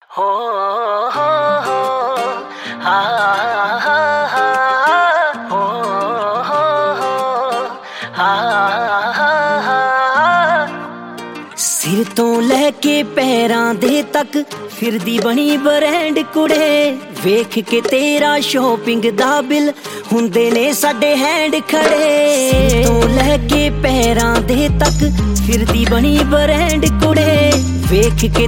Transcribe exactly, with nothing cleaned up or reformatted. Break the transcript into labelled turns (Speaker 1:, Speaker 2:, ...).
Speaker 1: ਹੋ ਹੋ ਹੋ ਹਾ ਹਾ ਹੋ ਹੋ ਹਾ ਹਾ ਸਿਰ ਤੋਂ ਲੈ ਕੇ ਪੈਰਾਂ ਦੇ ਤੱਕ ਫਿਰਦੀ ਬਣੀ ਬ੍ਰਾਂਡ ਕੁੜੇ ਵੇਖ ਕੇ ਤੇਰਾ ਸ਼ੋਪਿੰਗ ਦਾ ਬਿੱਲ ਹੁੰਦੇ ਨੇ ਸਾਡੇ ਹੈਂਡ ਖੜੇ ਸਿਰ ਤੋਂ ਲੈ ਕੇ ਪੈਰਾਂ ਦੇ ਤੱਕ ਫਿਰਦੀ ਬਣੀ ਬ੍ਰਾਂਡ ਕੁੜੇ ਵੇਖ ਕੇ